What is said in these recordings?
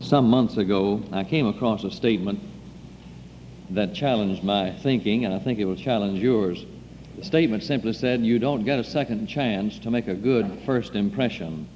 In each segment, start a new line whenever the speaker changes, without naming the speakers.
Some months ago, I came across a statement that challenged my thinking, and I think it will challenge yours. The statement simply said, you don't get a second chance to make a good first impression.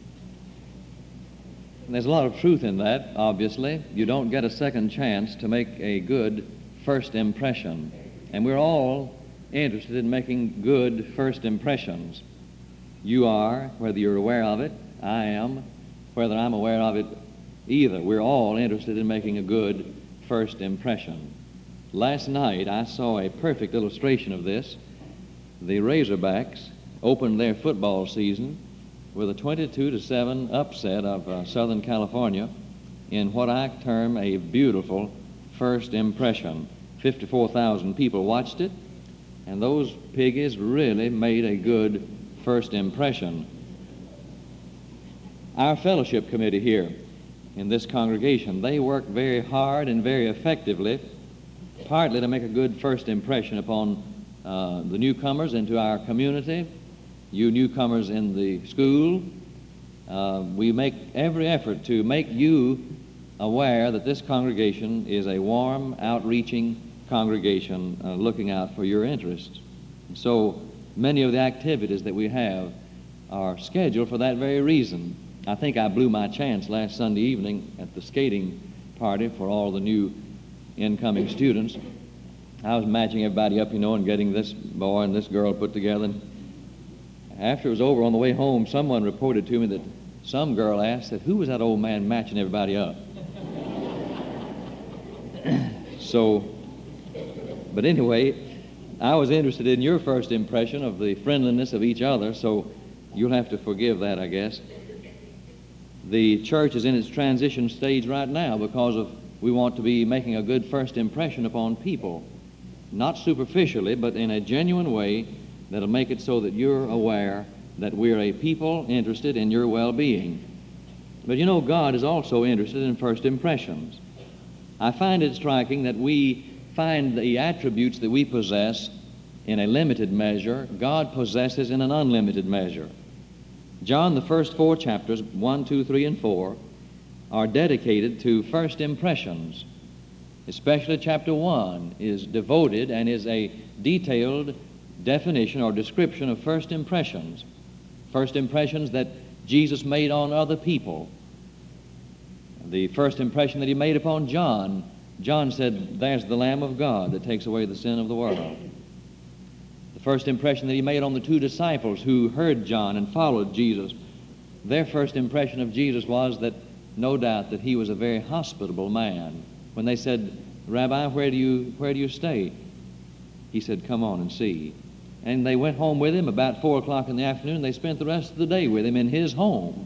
And there's a lot of truth in that, obviously. You don't get a second chance to make a good first impression. And we're all interested in making good first impressions. You are, whether you're aware of it. I am, whether I'm aware of it either. We're all interested in making a good first impression. Last night, I saw a perfect illustration of this. The Razorbacks opened their football season with a 22-7 upset of Southern California in what I term a beautiful first impression. 54,000 people watched it, and those piggies really made a good first impression. Our fellowship committee here in this congregation, they work very hard and very effectively, partly to make a good first impression upon the newcomers into our community, you newcomers in the school. We make every effort to make you aware that this congregation is a warm, outreaching congregation looking out for your interests. And so many of the activities that we have are scheduled for that very reason. I think I blew my chance last Sunday evening at the skating party for all the new incoming students. I was matching everybody up, and getting this boy and this girl put together. And after it was over, on the way home, someone reported to me that some girl asked that, who was that old man matching everybody up? But anyway, I was interested in your first impression of the friendliness of each other, so you'll have to forgive that, I guess. The church is in its transition stage right now because we want to be making a good first impression upon people, not superficially, but in a genuine way that'll make it so that you're aware that we're a people interested in your well-being. But God is also interested in first impressions. I find it striking that we find the attributes that we possess in a limited measure, God possesses in an unlimited measure. John, the first 4 chapters, 1, 2, 3, and 4, are dedicated to first impressions. Especially chapter 1 is devoted and is a detailed definition or description of first impressions that Jesus made on other people. The first impression that he made upon John, John said, there's the Lamb of God that takes away the sin of the world. The first impression that he made on the 2 disciples who heard John and followed Jesus, their first impression of Jesus was that no doubt that he was a very hospitable man. When they said, Rabbi, where do you stay? He said, come on and see. And they went home with him about 4 o'clock in the afternoon. They spent the rest of the day with him in his home.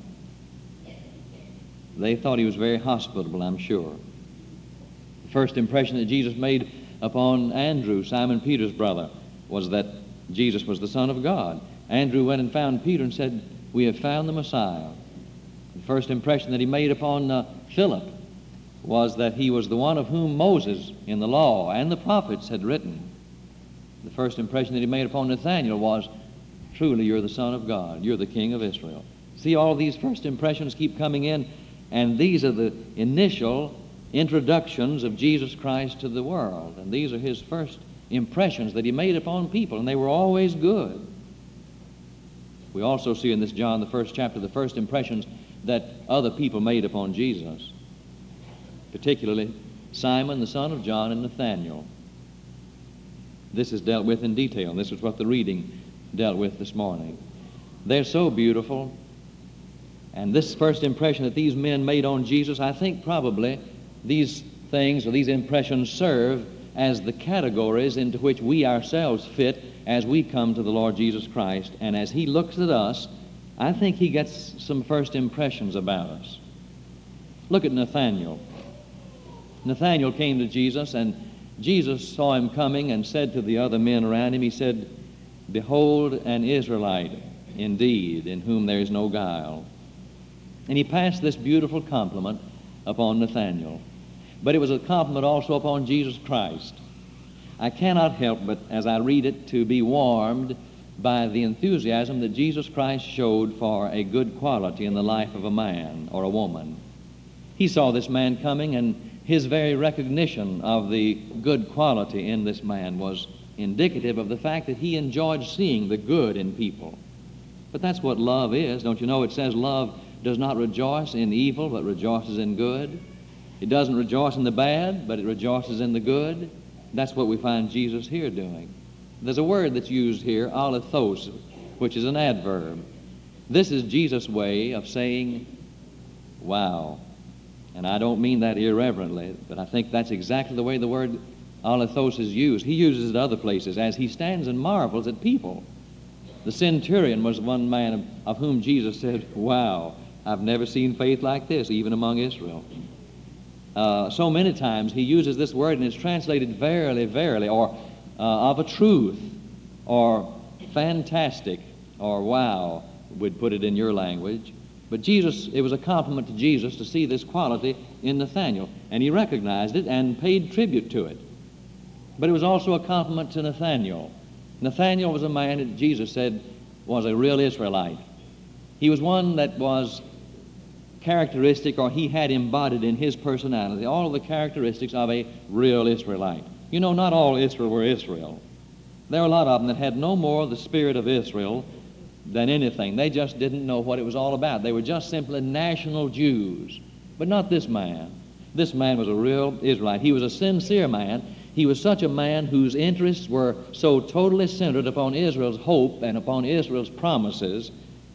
They thought he was very hospitable, I'm sure. The first impression that Jesus made upon Andrew, Simon Peter's brother, was that Jesus was the Son of God. Andrew went and found Peter and said, we have found the Messiah. The first impression that he made upon Philip was that he was the one of whom Moses in the law and the prophets had written. The first impression that he made upon Nathanael was, truly you're the Son of God, you're the King of Israel. See, all these first impressions keep coming in, and these are the initial introductions of Jesus Christ to the world, and these are his first impressions that he made upon people, and they were always good. We also see in this John, the first chapter, the first impressions that other people made upon Jesus, particularly Simon, the son of John, and Nathanael. This is dealt with in detail, and this is what the reading dealt with this morning. They're so beautiful, and this first impression that these men made on Jesus, I think probably these things or these impressions serve as the categories into which we ourselves fit as we come to the Lord Jesus Christ. And as he looks at us, I think he gets some first impressions about us. Look at Nathanael. Nathanael came to Jesus, and Jesus saw him coming and said to the other men around him, he said, behold, an Israelite indeed, in whom there is no guile. And he passed this beautiful compliment upon Nathanael. But it was a compliment also upon Jesus Christ. I cannot help but, as I read it, to be warmed by the enthusiasm that Jesus Christ showed for a good quality in the life of a man or a woman. He saw this man coming, and his very recognition of the good quality in this man was indicative of the fact that he enjoyed seeing the good in people. But that's what love is. Don't you know it says love does not rejoice in evil, but rejoices in good? It doesn't rejoice in the bad, but it rejoices in the good. That's what we find Jesus here doing. There's a word that's used here, alethos, which is an adverb. This is Jesus' way of saying, wow. And I don't mean that irreverently, but I think that's exactly the way the word alethos is used. He uses it other places as he stands and marvels at people. The centurion was one man of whom Jesus said, wow, I've never seen faith like this, even among Israel. So many times he uses this word and it's translated verily, verily, or of a truth, or fantastic, or wow, we'd put it in your language. But Jesus, it was a compliment to Jesus to see this quality in Nathanael, and he recognized it and paid tribute to it. But it was also a compliment to Nathanael. Nathanael was a man that Jesus said was a real Israelite. He was one that was characteristic, or he had embodied in his personality all of the characteristics of a real Israelite. You know, not all Israel were Israel. There were a lot of them that had no more the spirit of Israel than anything. They just didn't know what it was all about. They were just simply national Jews. But not this man. This man was a real Israelite. He was a sincere man. He was such a man whose interests were so totally centered upon Israel's hope and upon Israel's promises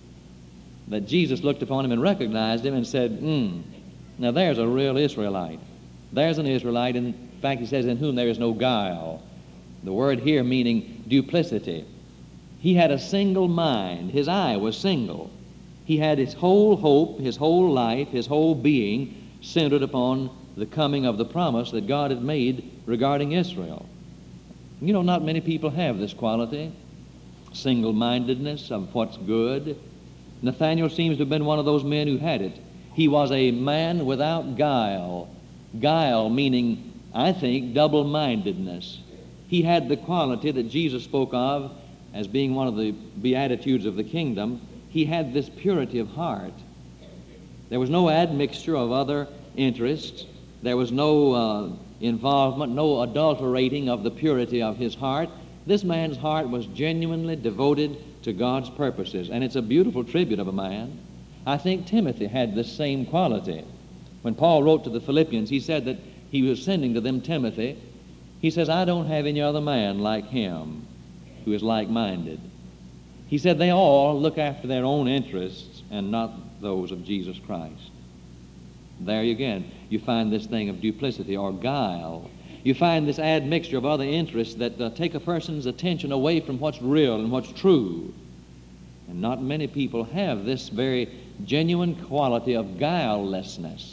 that Jesus looked upon him and recognized him and said, now there's a real Israelite. There's an Israelite. In fact, he says, in whom there is no guile. The word here meaning duplicity. He had a single mind. His eye was single. He had his whole hope, his whole life, his whole being centered upon the coming of the promise that God had made regarding Israel. You know, not many people have this quality, single-mindedness of what's good. Nathanael seems to have been one of those men who had it. He was a man without guile. Guile meaning, I think, double-mindedness. He had the quality that Jesus spoke of as being one of the beatitudes of the kingdom. He had this purity of heart. There was no admixture of other interests. There was no involvement, no adulterating of the purity of his heart. This man's heart was genuinely devoted to God's purposes, and it's a beautiful tribute of a man. I think Timothy had this same quality. When Paul wrote to the Philippians, he said that he was sending to them Timothy. He says, I don't have any other man like him who is like-minded. He said they all look after their own interests and not those of Jesus Christ. There again, you find this thing of duplicity or guile. You find this admixture of other interests that take a person's attention away from what's real and what's true. And not many people have this very genuine quality of guilelessness.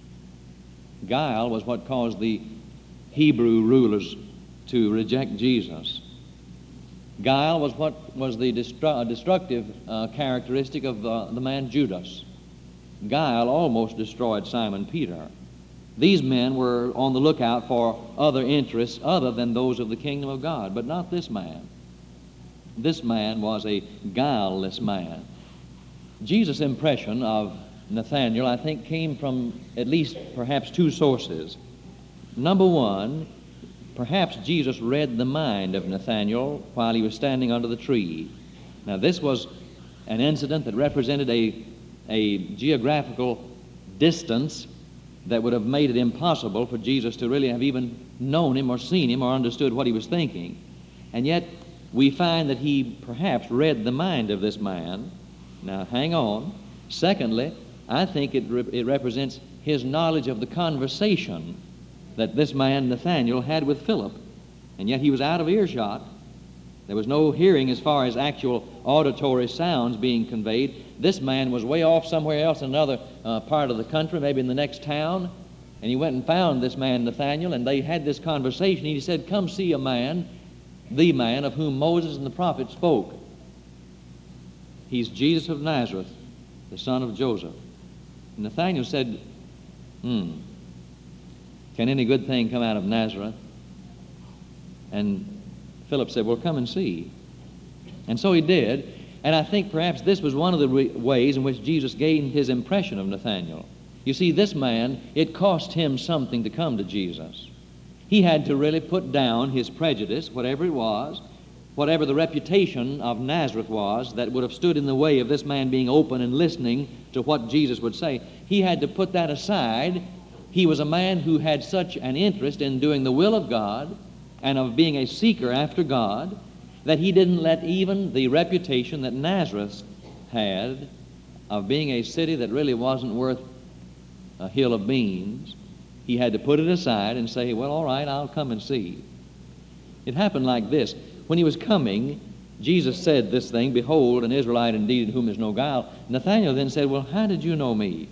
Guile was what caused the Hebrew rulers to reject Jesus. Guile was what was the destructive characteristic of the man Judas. Guile almost destroyed Simon Peter. These men were on the lookout for other interests other than those of the kingdom of God, but not this man. This man was a guileless man. Jesus' impression of Nathanael, I think, came from at least perhaps two sources. Number one, perhaps Jesus read the mind of Nathanael while he was standing under the tree. Now, this was an incident that represented a geographical distance that would have made it impossible for Jesus to really have even known him or seen him or understood what he was thinking. And yet, we find that he perhaps read the mind of this man. Now, hang on. Secondly, I think it represents his knowledge of the conversation that this man Nathanael had with Philip. And yet he was out of earshot. There was no hearing as far as actual auditory sounds being conveyed. This man was way off somewhere else in another part of the country, maybe in the next town. And he went and found this man Nathanael, and they had this conversation. He said, come see a man, the man of whom Moses and the prophets spoke. He's Jesus of Nazareth, the son of Joseph. And Nathanael said, can any good thing come out of Nazareth? And Philip said, well, come and see. And so he did. And I think perhaps this was one of the ways in which Jesus gained his impression of Nathanael. You see, this man, it cost him something to come to Jesus. He had to really put down his prejudice, whatever it was, whatever the reputation of Nazareth was that would have stood in the way of this man being open and listening to what Jesus would say. He had to put that aside. He was a man who had such an interest in doing the will of God and of being a seeker after God that he didn't let even the reputation that Nazareth had of being a city that really wasn't worth a hill of beans, he had to put it aside and say, well, all right, I'll come and see. It happened like this. When he was coming, Jesus said this thing, behold, an Israelite indeed in whom is no guile. Nathanael then said, well, how did you know me?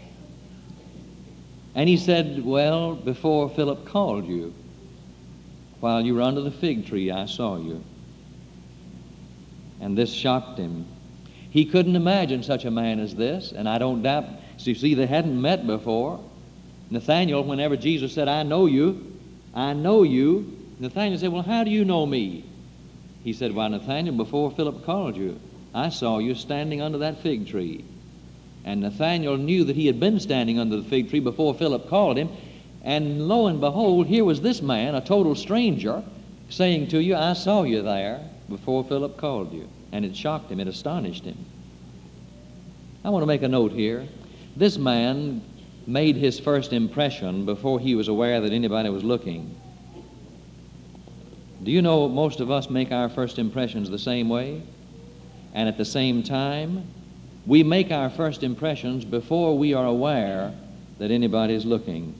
And he said, well, before Philip called you, while you were under the fig tree, I saw you. And this shocked him. He couldn't imagine such a man as this, and I don't doubt. So you see, they hadn't met before. Nathanael, whenever Jesus said, I know you, Nathanael said, well, how do you know me? He said, well, Nathanael, before Philip called you, I saw you standing under that fig tree. And Nathanael knew that he had been standing under the fig tree before Philip called him. And lo and behold, here was this man, a total stranger, saying to you, I saw you there before Philip called you. And it shocked him, it astonished him. I want to make a note here. This man made his first impression before he was aware that anybody was looking. Do you know most of us make our first impressions the same way? And at the same time, we make our first impressions before we are aware that anybody is looking.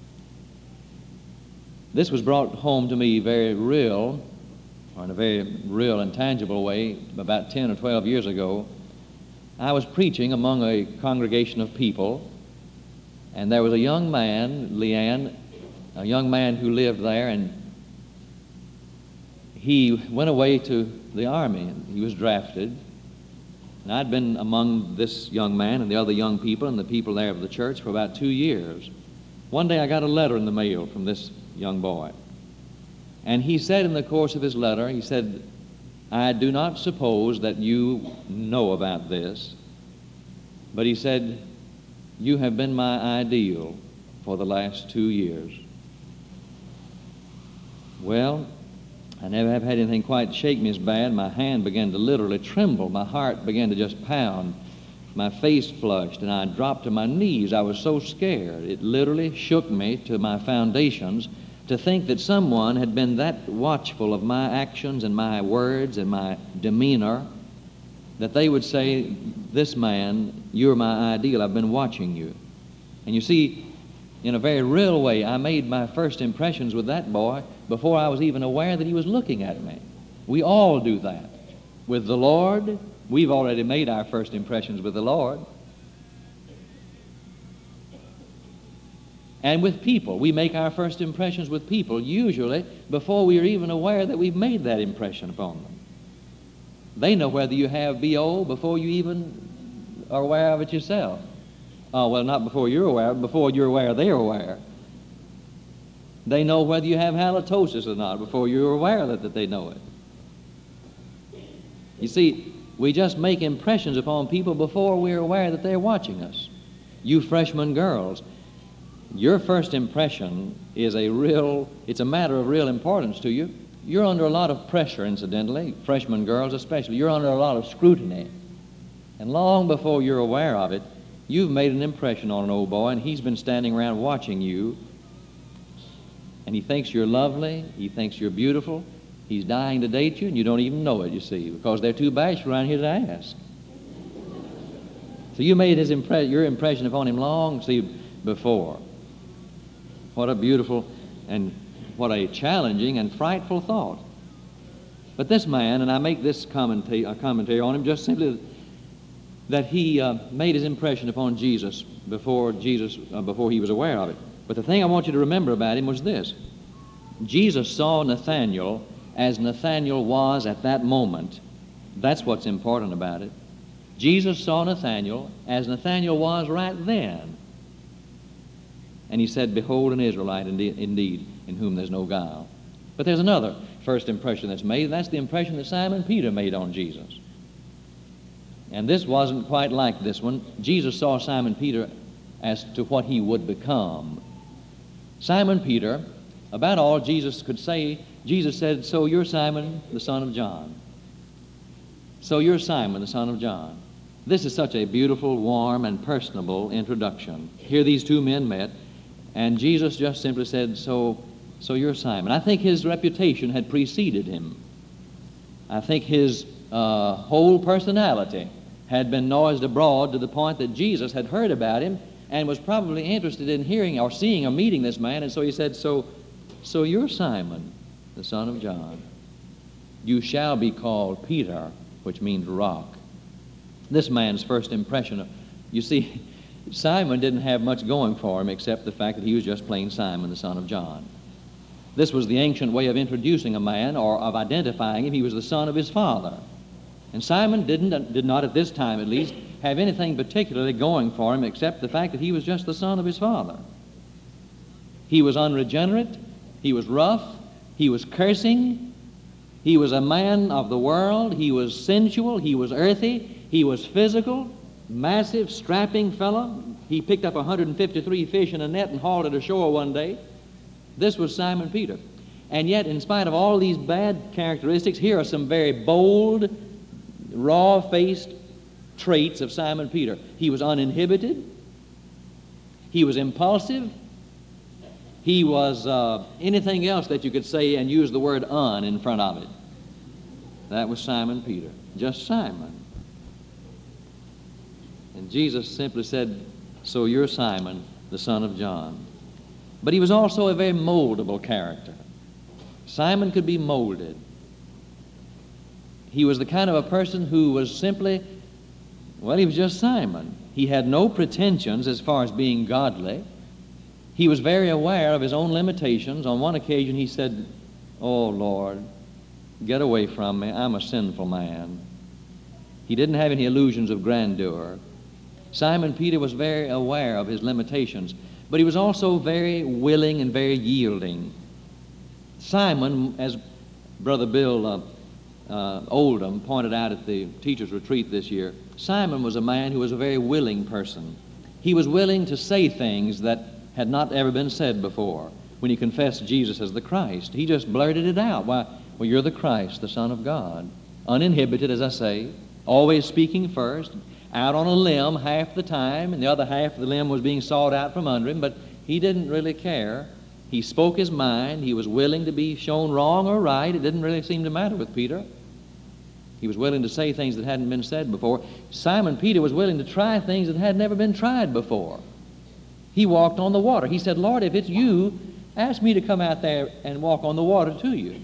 This was brought home to me very real, or in a very real and tangible way, about 10 or 12 years ago. I was preaching among a congregation of people, and there was a young man, Leanne, a young man who lived there, and he went away to the Army. He was drafted. And I'd been among this young man and the other young people and the people there of the church for about 2 years. One day I got a letter in the mail from this young boy. And he said in the course of his letter, he said, I do not suppose that you know about this, but he said, you have been my ideal for the last 2 years. Well, I never have had anything quite shake me as bad. My hand began to literally tremble. My heart began to just pound. My face flushed, and I dropped to my knees. I was so scared. It literally shook me to my foundations to think that someone had been that watchful of my actions and my words and my demeanor that they would say, this man, you're my ideal. I've been watching you. And you see, in a very real way, I made my first impressions with that boy before I was even aware that he was looking at me. We all do that. With the Lord, we've already made our first impressions with the Lord. And with people, we make our first impressions with people, usually before we are even aware that we've made that impression upon them. They know whether you have BO before you even are aware of it yourself. Oh, well, not before you're aware, before you're aware they're aware. They know whether you have halitosis or not before you're aware that they know it. You see, we just make impressions upon people before we're aware that they're watching us. You freshman girls, your first impression is it's a matter of real importance to you. You're under a lot of pressure, incidentally, freshman girls especially. You're under a lot of scrutiny. And long before you're aware of it, you've made an impression on an old boy, and he's been standing around watching you, and he thinks you're lovely, he thinks you're beautiful, he's dying to date you, and you don't even know it, you see, because they're too bashful around here to ask. So you made your impression upon him long before. What a beautiful and what a challenging and frightful thought. But this man, and I make this commentary on him just simply that he made his impression upon Jesus before he was aware of it. But the thing I want you to remember about him was this. Jesus saw Nathanael as Nathanael was at that moment. That's what's important about it. Jesus saw Nathanael as Nathanael was right then. And he said, behold, an Israelite indeed in whom there's no guile. But there's another first impression that's made, and that's the impression that Simon Peter made on Jesus. And this wasn't quite like this one. Jesus saw Simon Peter as to what he would become. Simon Peter, about all Jesus could say, Jesus said, "So you're Simon, the son of John. So you're Simon, the son of John." This is such a beautiful, warm, and personable introduction. Here these two men met, and Jesus just simply said, so you're Simon. I think his reputation had preceded him. I think his whole personality had been noised abroad to the point that Jesus had heard about him and was probably interested in hearing or seeing or meeting this man. And so he said, so you're Simon, the son of John. You shall be called Peter, which means rock. This man's first impression you see, Simon didn't have much going for him except the fact that he was just plain Simon, the son of John. This was the ancient way of introducing a man or of identifying him. He was the son of his father. And Simon did not at this time at least have anything particularly going for him except the fact that he was just the son of his father. He was unregenerate, he was rough, he was cursing, he was a man of the world, he was sensual, he was earthy, he was physical, massive, strapping fellow. He picked up 153 fish in a net and hauled it ashore one day. This was Simon Peter. And yet, in spite of all these bad characteristics, here are some very bold, raw-faced traits of Simon Peter. He was uninhibited. He was impulsive. He was anything else that you could say and use the word "un" in front of it. That was Simon Peter. Just Simon. And Jesus simply said, "So you're Simon, the son of John." But he was also a very moldable character. Simon could be molded. He was the kind of a person who was simply, he was just Simon. He had no pretensions as far as being godly. He was very aware of his own limitations. On one occasion he said, "Oh, Lord, get away from me. I'm a sinful man." He didn't have any illusions of grandeur. Simon Peter was very aware of his limitations, but he was also very willing and very yielding. Simon, as Brother Bill Oldham pointed out at the teacher's retreat this year, Simon was a man who was a very willing person. He was willing to say things that had not ever been said before. When he confessed Jesus as the Christ, he just blurted it out. Well, you're the Christ, the Son of God. Uninhibited, as I say, always speaking first, out on a limb half the time, and the other half of the limb was being sawed out from under him, but he didn't really care. He spoke his mind. He was willing to be shown wrong or right. It didn't really seem to matter with Peter. He was willing to say things that hadn't been said before. Simon Peter was willing to try things that had never been tried before. He walked on the water. He said, "Lord, if it's you, ask me to come out there and walk on the water to you."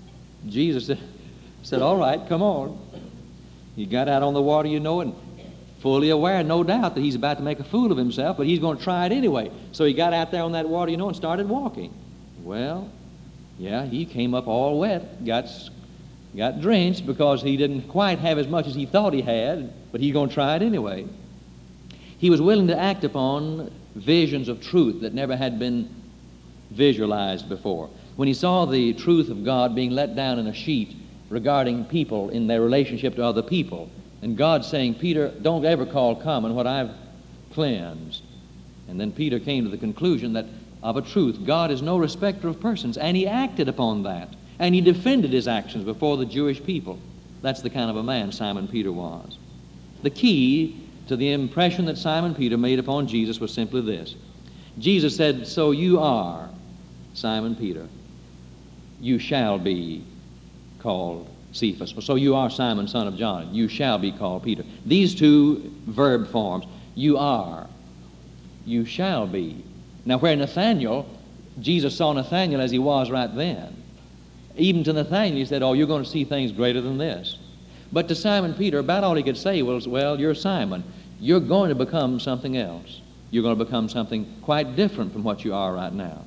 Jesus said, "All right, come on." He got out on the water, and fully aware, no doubt, that he's about to make a fool of himself, but he's going to try it anyway. So he got out there on that water, and started walking. Well, yeah, he came up all wet, got drenched because he didn't quite have as much as he thought he had, but he's going to try it anyway. He was willing to act upon visions of truth that never had been visualized before. When he saw the truth of God being let down in a sheet regarding people in their relationship to other people, and God saying, "Peter, don't ever call common what I've cleansed." And then Peter came to the conclusion that of a truth, God is no respecter of persons, and he acted upon that, and he defended his actions before the Jewish people. That's the kind of a man Simon Peter was. The key to the impression that Simon Peter made upon Jesus was simply this. Jesus said, "So you are Simon Peter. You shall be called Cephas." So you are Simon, son of John. You shall be called Peter. These two verb forms, you are, you shall be. Now, where Nathanael, Jesus saw Nathanael as he was right then. Even to Nathanael, he said, "Oh, you're going to see things greater than this." But to Simon Peter, about all he could say was, "Well, you're Simon. You're going to become something else. You're going to become something quite different from what you are right now."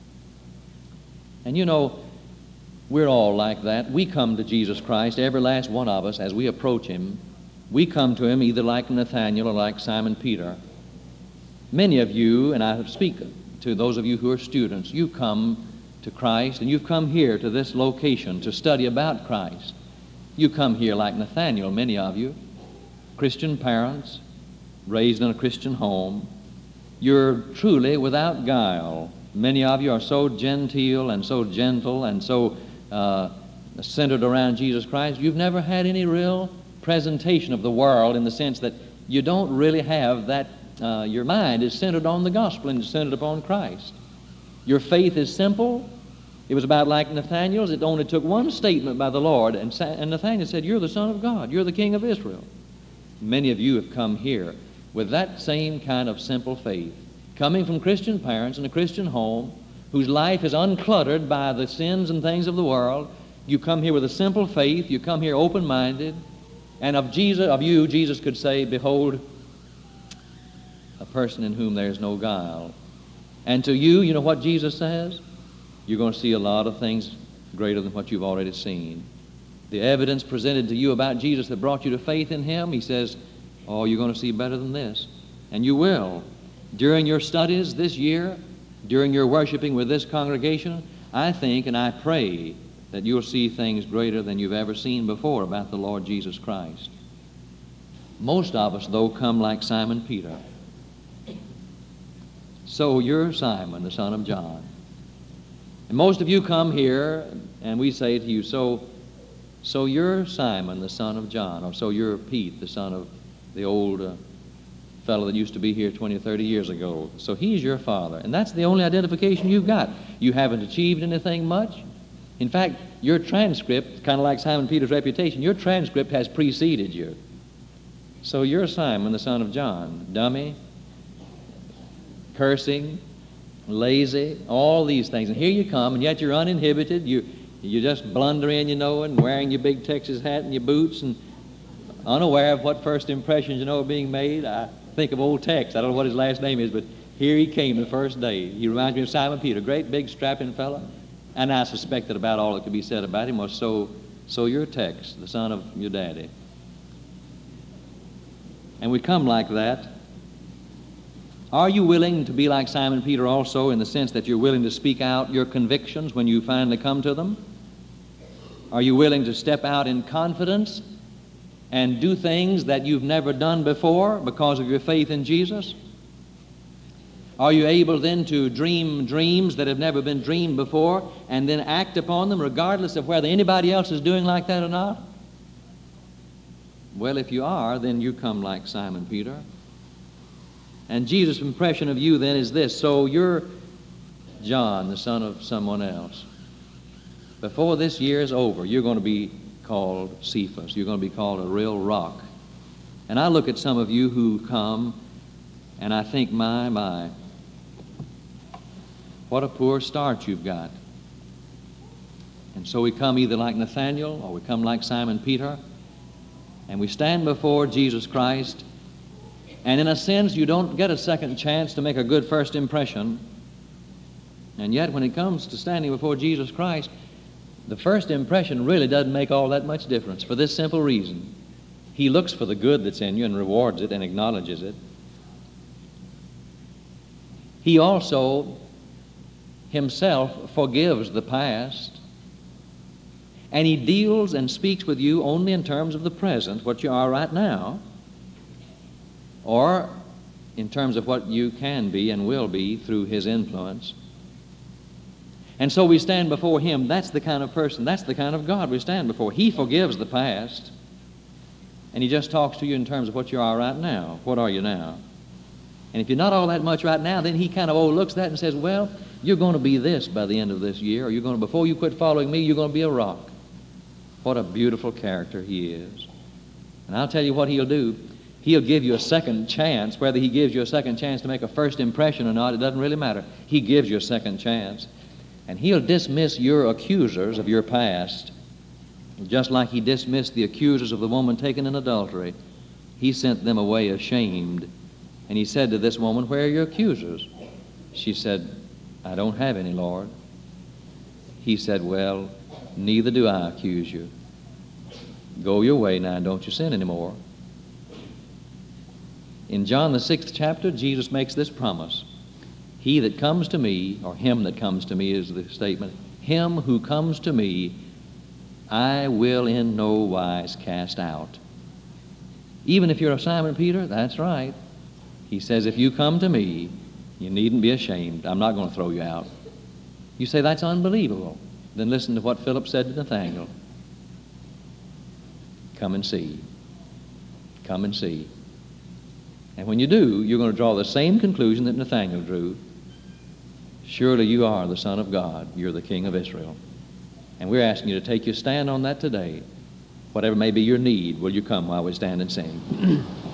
And we're all like that. We come to Jesus Christ, every last one of us, as we approach him. We come to him either like Nathanael or like Simon Peter. Many of you, and I speak to those of you who are students, you come to Christ, and you've come here to this location to study about Christ. You come here like Nathanael, many of you, Christian parents, raised in a Christian home. You're truly without guile. Many of you are so genteel and so gentle and so centered around Jesus Christ. You've never had any real presentation of the world in the sense that you don't really have that. Your mind is centered on the gospel and is centered upon Christ. Your faith is simple. It was about like Nathanael's. It only took one statement by the Lord, and Nathanael said, "You're the Son of God. You're the King of Israel." Many of you have come here with that same kind of simple faith, coming from Christian parents in a Christian home whose life is uncluttered by the sins and things of the world. You come here with a simple faith. You come here open-minded. And of you, Jesus could say, "Behold, a person in whom there is no guile." And to you, you know what Jesus says? You're going to see a lot of things greater than what you've already seen. The evidence presented to you about Jesus that brought you to faith in Him, He says, oh, you're going to see better than this. And you will. During your studies this year, during your worshiping with this congregation, I think and I pray that you'll see things greater than you've ever seen before about the Lord Jesus Christ. Most of us, though, come like Simon Peter. So you're Simon, the son of John. And most of you come here, and we say to you, so you're Simon, the son of John, or so you're Pete, the son of the old fellow that used to be here 20 or 30 years ago. So he's your father. And that's the only identification you've got. You haven't achieved anything much. In fact, your transcript, kind of like Simon Peter's reputation, your transcript has preceded you. So you're Simon, the son of John, dummy, cursing, lazy, all these things. And here you come, and yet you're uninhibited. You just blunder in, and wearing your big Texas hat and your boots and unaware of what first impressions, are being made. I think of old Tex. I don't know what his last name is, but here he came the first day. He reminds me of Simon Peter, great big strapping fella. And I suspect that about all that could be said about him was, so you're Tex, the son of your daddy. And we come like that. Are you willing to be like Simon Peter also in the sense that you're willing to speak out your convictions when you finally come to them? Are you willing to step out in confidence and do things that you've never done before because of your faith in Jesus? Are you able then to dream dreams that have never been dreamed before and then act upon them regardless of whether anybody else is doing like that or not? Well, if you are, then you come like Simon Peter. And Jesus' impression of you then is this: so you're John, the son of someone else. Before this year is over, you're going to be called Cephas. You're going to be called a real rock. And I look at some of you who come, and I think, my, what a poor start you've got. And so we come either like Nathanael or we come like Simon Peter, and we stand before Jesus Christ, and in a sense you don't get a second chance to make a good first impression. And yet when it comes to standing before Jesus Christ, the first impression really doesn't make all that much difference for this simple reason. He looks for the good that's in you and rewards it and acknowledges it. He also himself forgives the past, and he deals and speaks with you only in terms of the present, what you are right now, or in terms of what you can be and will be through his influence. And so we stand before him. That's the kind of person, that's the kind of God we stand before. He forgives the past, and he just talks to you in terms of what you are right now. What are you now? And if you're not all that much right now, then he kind of overlooks that and says, well, you're going to be this by the end of this year, or you're going to, before you quit following me, you're going to be a rock. What a beautiful character he is. And I'll tell you what he'll do. He'll give you a second chance. Whether he gives you a second chance to make a first impression or not, it doesn't really matter. He gives you a second chance. And he'll dismiss your accusers of your past, just like he dismissed the accusers of the woman taken in adultery. He sent them away ashamed. And he said to this woman, where are your accusers? She said, I don't have any, Lord. He said, well, neither do I accuse you. Go your way now, and don't you sin anymore. In John the 6th chapter, Jesus makes this promise. He that comes to me, or him that comes to me is the statement, him who comes to me, I will in no wise cast out. Even if you're a Simon Peter, that's right. He says, if you come to me, You needn't be ashamed. I'm not going to throw you out. You say, that's unbelievable. Then listen to what Philip said to Nathanael. Come and see. Come and see. And when you do, you're going to draw the same conclusion that Nathanael drew. Surely you are the Son of God. You're the King of Israel. And we're asking you to take your stand on that today. Whatever may be your need, will you come while we stand and sing?